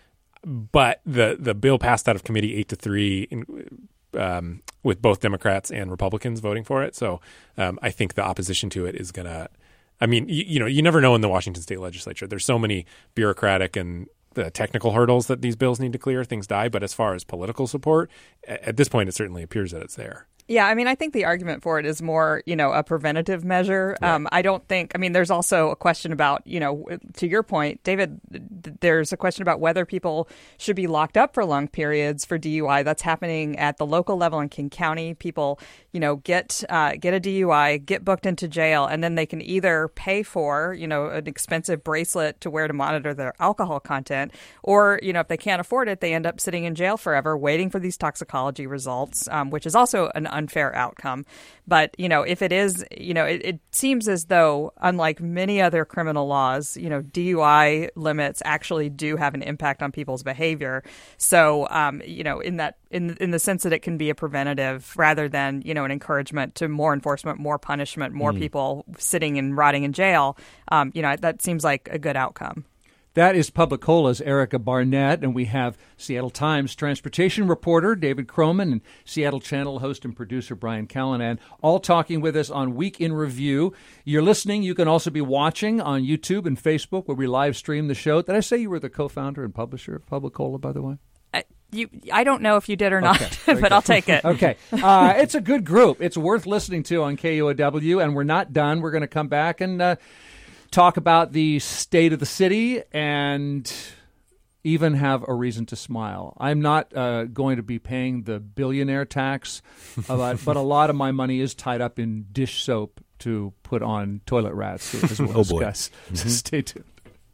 but the, the bill passed out of committee eight to three in, um, with both Democrats and Republicans voting for it. So um, I think the opposition to it is going to, I mean, you, you know, you never know in the Washington state legislature. There's so many bureaucratic and the technical hurdles that these bills need to clear, things die. But as far as political support, at this point, it certainly appears that it's there. Yeah, I mean, I think the argument for it is more, you know, a preventative measure. Right. Um, I don't think, I mean, there's also a question about, you know, to your point, David, there's a question about whether people should be locked up for long periods for D U I. That's happening at the local level in King County. People, you know, get uh, get a D U I, get booked into jail, and then they can either pay for, you know, an expensive bracelet to wear to monitor their alcohol content, or, you know, if they can't afford it, they end up sitting in jail forever waiting for these toxicology results, um, which is also an unfair outcome. But, you know, if it is, you know, it, it seems as though, unlike many other criminal laws, you know, D U I limits actually do have an impact on people's behavior. So, um, you know, in that, in in the sense that it can be a preventative rather than, you know, an encouragement to more enforcement, more punishment, more mm. people sitting and rotting in jail, um, you know, that seems like a good outcome. That is Publicola's Erica Barnett, and we have Seattle Times transportation reporter David Croman and Seattle Channel host and producer Brian Callanan, all talking with us on Week in Review. You're listening. You can also be watching on YouTube and Facebook where we live stream the show. Did I say you were the co-founder and publisher of Publicola, by the way? I, you, I don't know if you did or not, okay, but good. I'll take it. Okay. Uh, it's a good group. It's worth listening to on K U O W, and we're not done. We're going to come back and uh, talk about the state of the city and even have a reason to smile. I'm not uh, going to be paying the billionaire tax, uh, but a lot of my money is tied up in dish soap to put on toilet rats, as we'll oh discuss. Boy. So stay tuned.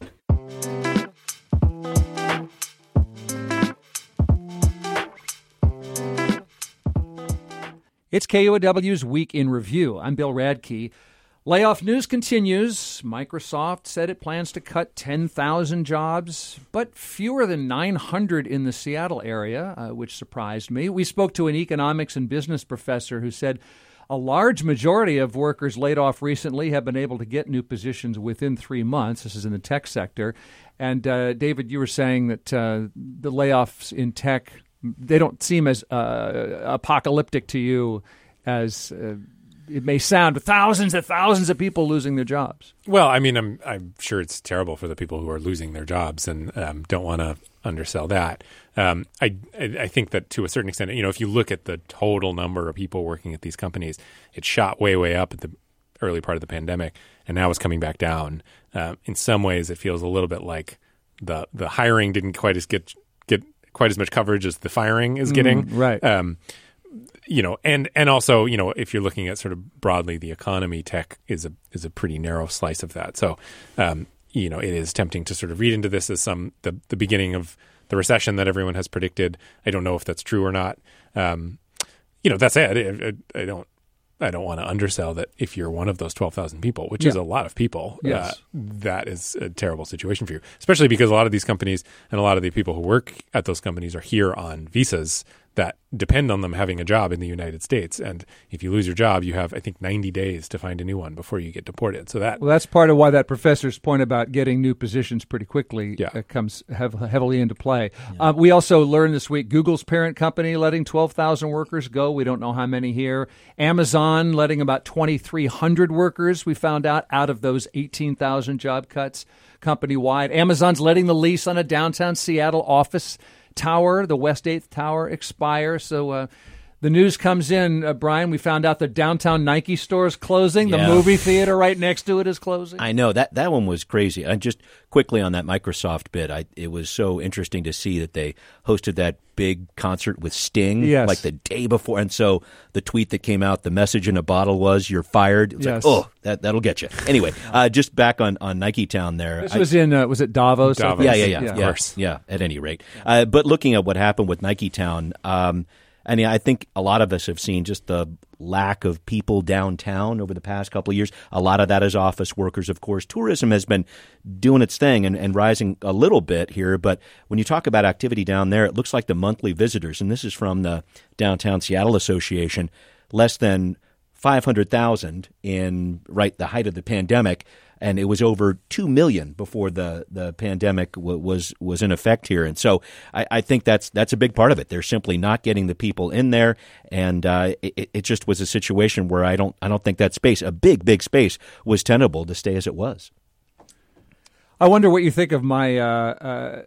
It's K U O W's Week in Review. I'm Bill Radke. Layoff news continues. Microsoft said it plans to cut ten thousand jobs, but fewer than nine hundred in the Seattle area, uh, which surprised me. We spoke to an economics and business professor who said a large majority of workers laid off recently have been able to get new positions within three months. This is in the tech sector. And, uh, David, you were saying that uh, the layoffs in tech, they don't seem as uh, apocalyptic to you as uh, it may sound, with thousands and thousands of people losing their jobs. Well, I mean, I'm I'm sure it's terrible for the people who are losing their jobs, and um, don't want to undersell that. Um, I I think that to a certain extent, you know, if you look at the total number of people working at these companies, it shot way way up at the early part of the pandemic, and now it's coming back down. Uh, in some ways, it feels a little bit like the the hiring didn't quite as get get quite as much coverage as the firing is getting. Mm, right. Um, You know, and, and also, you know, if you're looking at sort of broadly the economy, tech is a is a pretty narrow slice of that. So, um, you know, it is tempting to sort of read into this as some the, the beginning of the recession that everyone has predicted. I don't know if that's true or not. Um, you know, that said, I, I, I don't I don't want to undersell that if you're one of those twelve thousand people, which Yeah. is a lot of people, Yes. uh, that is a terrible situation for you, especially because a lot of these companies and a lot of the people who work at those companies are here on visas that depend on them having a job in the United States. And if you lose your job, you have, I think, ninety days to find a new one before you get deported. So that Well, that's part of why that professor's point about getting new positions pretty quickly Yeah. uh, comes hev- heavily into play. Uh, we also learned this week Google's parent company letting twelve thousand workers go. We don't know how many here. Amazon letting about twenty-three hundred workers, we found out, out of those eighteen thousand job cuts company-wide. Amazon's letting the lease on a downtown Seattle office tower, the West eighth Tower, expire. So uh, the news comes in, uh, Brian, we found out the downtown Nike store is closing. Yeah. The movie theater right next to it is closing. I know that that one was crazy. And just quickly on that Microsoft bit, I, it was so interesting to see that they hosted that big concert with Sting Yes. like the day before. And so the tweet that came out, the message in a bottle was, "You're fired." It was Yes. like, oh, that that'll get you. Anyway, uh, just back on on Nike Town there. This I- was in, uh, was it Davos? I Davos. think? Yeah, yeah, yeah, Of yeah, course. yeah. At any rate, uh, but looking at what happened with Nike Town, um, I mean, I think a lot of us have seen just the lack of people downtown over the past couple of years. A lot of that is office workers, of course. Tourism has been doing its thing and, and rising a little bit here. But when you talk about activity down there, it looks like the monthly visitors, and this is from the Downtown Seattle Association, less than five hundred thousand in right the height of the pandemic. And it was over two million before the, the pandemic w- was was in effect here. And so I, I think that's that's a big part of it. They're simply not getting the people in there, and uh, it, it just was a situation where I don't I don't think that space, a big big space, was tenable to stay as it was. I wonder what you think of my uh, uh,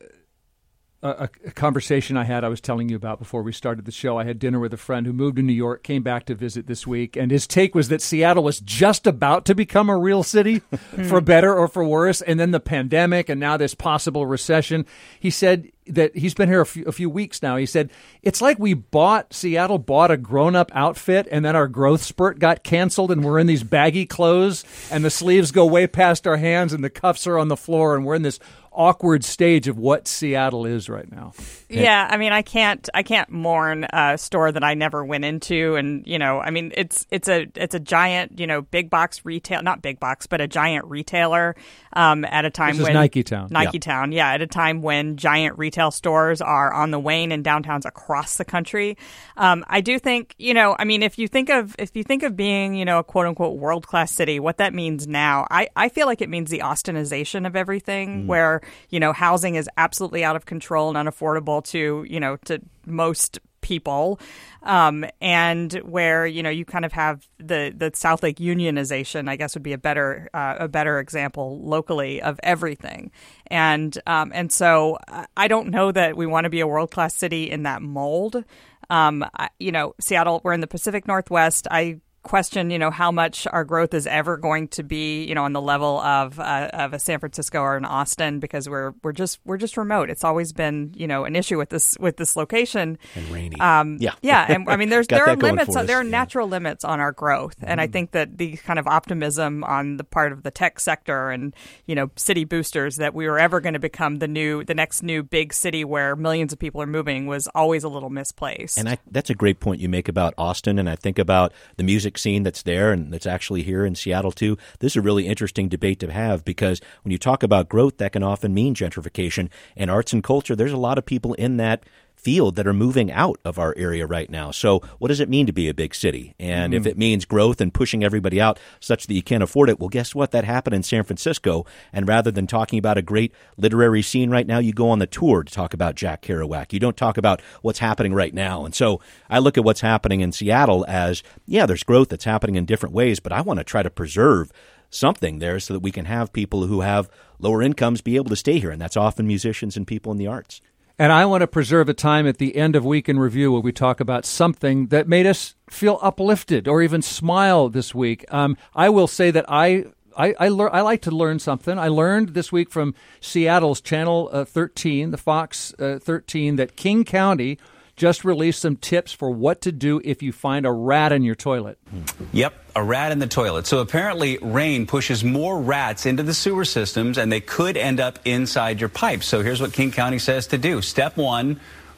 a, a conversation I had I was telling you about before we started the show. I had dinner with a friend who moved to New York, came back to visit this week, and his take was that Seattle was just about to become a real city, for better or for worse, and then the pandemic and now this possible recession. He said that he's been here a few, a few weeks now. He said, it's like we bought, Seattle bought a grown-up outfit, and then our growth spurt got canceled, and we're in these baggy clothes, and the sleeves go way past our hands, and the cuffs are on the floor, and we're in this awkward stage of what Seattle is right now. Yeah, I mean, I can't, I can't mourn a store that I never went into, and you know, I mean, it's it's a it's a giant, you know, big box retail, not big box, but a giant retailer. Um, at a time This is when Nike Town. Nike Yeah. Town, yeah, at a time when giant retail stores are on the wane in downtowns across the country. Um, I do think, you know, I mean, if you think of if you think of being, you know, a quote unquote world class city, what that means now, I I feel like it means the Austinization of everything, where you know, housing is absolutely out of control and unaffordable to, you know, to most people, um, and where, you know, you kind of have the, the South Lake unionization, I guess would be a better uh, a better example locally of everything. And um, and so I don't know that we want to be a world-class city in that mold. Um, I, you know, Seattle, we're in the Pacific Northwest. I question, you know, how much our growth is ever going to be, you know, on the level of uh, of a San Francisco or an Austin, because we're we're just we're just remote. It's always been, you know, an issue with this with this location. and rainy. Um, Yeah. yeah, and I mean, there's Got there are that going limits. for us, There are yeah. natural limits on our growth, and I think that the kind of optimism on the part of the tech sector and, you know, city boosters that we were ever going to become the new the next new big city where millions of people are moving was always a little misplaced. And I, that's a great point you make about Austin, and I think about the music scene that's there and that's actually here in Seattle too. This is a really interesting debate to have, because when you talk about growth, that can often mean gentrification. And arts and culture, there's a lot of people in that field that are moving out of our area right now. So what does it mean to be a big city? And if it means growth and pushing everybody out such that you can't afford it, well, guess what? That happened in San Francisco. And rather than talking about a great literary scene right now, you go on the tour to talk about Jack Kerouac. You don't talk about what's happening right now. And so I look at what's happening in Seattle as, yeah, there's growth that's happening in different ways, but I want to try to preserve something there so that we can have people who have lower incomes be able to stay here. And that's often musicians and people in the arts. And I want to preserve a time at the end of Week in Review where we talk about something that made us feel uplifted or even smile this week. Um, I will say that I I I, lear- I like to learn something. I learned this week from Seattle's Channel uh, thirteen, the Fox uh, thirteen, that King County just released some tips for what to do if you find a rat in your toilet. Yep, a rat in the toilet. So apparently rain pushes more rats into the sewer systems, and they could end up inside your pipes. So here's what King County says to do. Step one,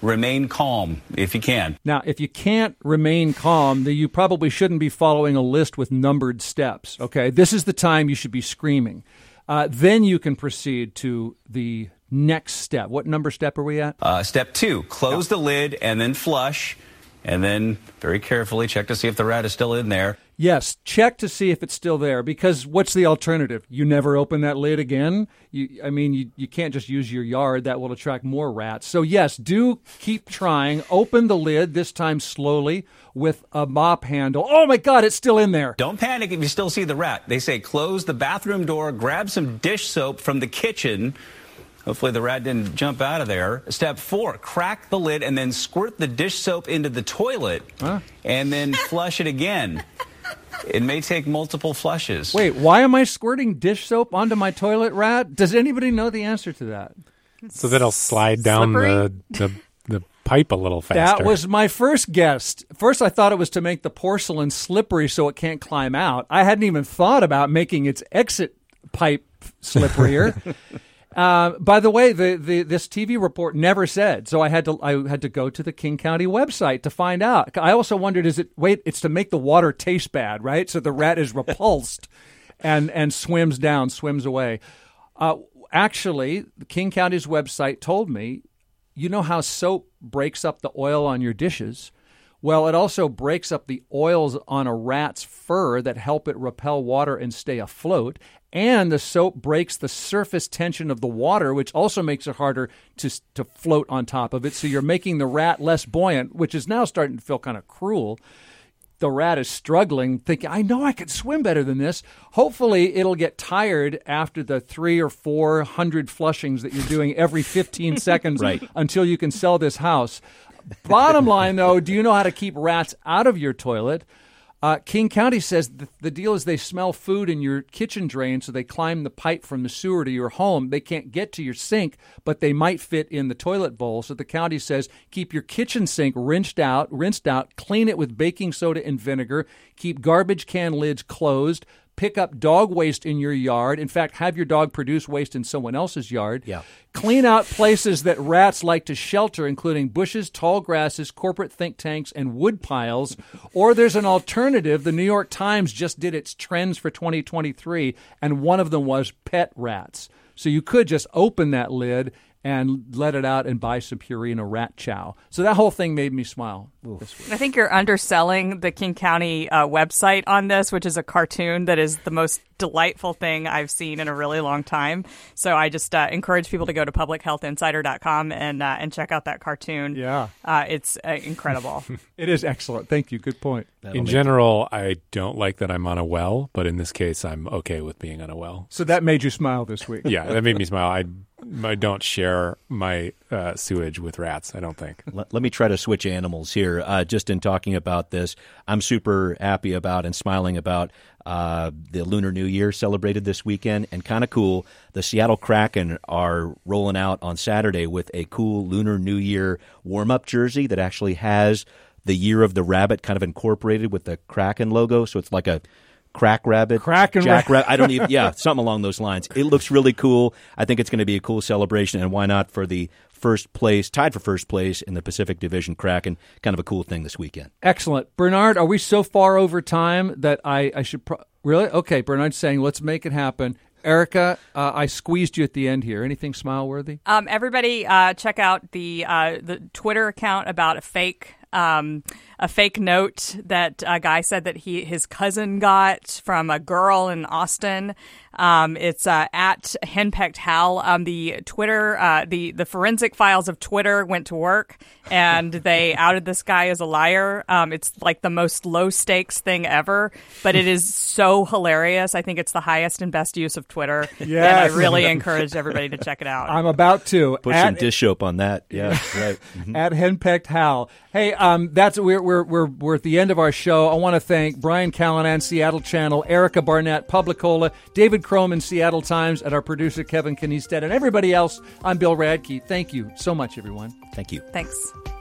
remain calm if you can. Now, if you can't remain calm, then you probably shouldn't be following a list with numbered steps, okay? This is the time you should be screaming. Uh, then you can proceed to the next step. What number step are we at? Uh, step two, close the lid and then flush, and then very carefully check to see if the rat is still in there. Yes, check to see if it's still there, because what's the alternative? You never open that lid again? You, I mean, you, you can't just use your yard. That will attract more rats. So, yes, do keep trying. Open the lid, this time slowly, with a mop handle. Oh, my God, it's still in there. Don't panic if you still see the rat. They say close the bathroom door, grab some dish soap from the kitchen. Hopefully the rat didn't jump out of there. Step four, crack the lid and then squirt the dish soap into the toilet huh? and then flush it again. It may take multiple flushes. Wait, why am I squirting dish soap onto my toilet, Rat? Does anybody know the answer to that? So that it'll slide down the, the the pipe a little faster. That was my first guess. First, I thought it was to make the porcelain slippery so it can't climb out. I hadn't even thought about making its exit pipe slipperier. Uh, by the way, the, the this T V report never said, so I had to I had to go to the King County website to find out. I also wondered, is it wait? It's to make the water taste bad, right? So the rat is repulsed and and swims down, swims away. Uh, actually, the King County's website told me, you know how soap breaks up the oil on your dishes? Well, it also breaks up the oils on a rat's fur that help it repel water and stay afloat. And the soap breaks the surface tension of the water, which also makes it harder to to float on top of it. So you're making the rat less buoyant, which is now starting to feel kind of cruel. The rat is struggling, thinking, I know I could swim better than this. Hopefully it'll get tired after the three or four hundred flushings that you're doing every fifteen seconds right. until you can sell this house. Bottom line, though, do you know how to keep rats out of your toilet? Uh, King County says the, the deal is they smell food in your kitchen drain, so they climb the pipe from the sewer to your home. They can't get to your sink, but they might fit in the toilet bowl. So the county says keep your kitchen sink rinsed out, rinsed out, clean it with baking soda and vinegar, keep garbage can lids closed, pick up dog waste in your yard. In fact, have your dog produce waste in someone else's yard. Yeah. Clean out places that rats like to shelter, including bushes, tall grasses, corporate think tanks, and wood piles. Or there's an alternative. The New York Times just did its trends for twenty twenty-three, and one of them was pet rats. So you could just open that lid and let it out and buy some Purina rat chow. So that whole thing made me smile this week. I think you're underselling the King County uh, website on this, which is a cartoon that is the most delightful thing I've seen in a really long time. So I just uh, encourage people to go to public health insider dot com and uh, and check out that cartoon. Yeah. Uh, it's uh, incredible. It is excellent. Thank you. Good point. That'll in general, it. I don't like that I'm on a well, but in this case, I'm okay with being on a well. So that made you smile this week. Yeah, that made me smile. I I don't share my uh, sewage with rats, I don't think. Let, let me try to switch animals here. Uh, just in talking about this, I'm super happy about and smiling about uh, the Lunar New Year celebrated this weekend. And kind of cool, the Seattle Kraken are rolling out on Saturday with a cool Lunar New Year warm-up jersey that actually has the Year of the Rabbit kind of incorporated with the Kraken logo. So it's like a Crack Rabbit, Crack and Jack ra- Rabbit. I don't even, yeah, something along those lines. It looks really cool. I think it's going to be a cool celebration, and why not for the first place, tied for first place in the Pacific Division Kraken, kind of a cool thing this weekend. Excellent. Bernard, are we so far over time that I, I should, pro- really? Okay, Bernard's saying let's make it happen. Erica, uh, I squeezed you at the end here. Anything smile-worthy? Um, everybody uh, check out the uh, the Twitter account about a fake um, a fake note that a guy said that he his cousin got from a girl in Austin. Um, it's uh, at Henpecked Hal. Um, the Twitter, uh, the the forensic files of Twitter went to work, and they outed this guy as a liar. Um, it's like the most low stakes thing ever, but it is so hilarious. I think it's the highest and best use of Twitter. Yes. And I really encourage everybody to check it out. I'm about to put some dish soap on that. Yeah, right. Mm-hmm. At Henpecked Hal. Hey, um, that's we're we're we're we're at the end of our show. I want to thank Brian Callanan, Seattle Channel, Erica Barnett, Publicola, David Crome in Seattle Times, and our producer Kevin Kniestead, and everybody else. I'm Bill Radke. Thank you so much, everyone. Thank you. Thanks.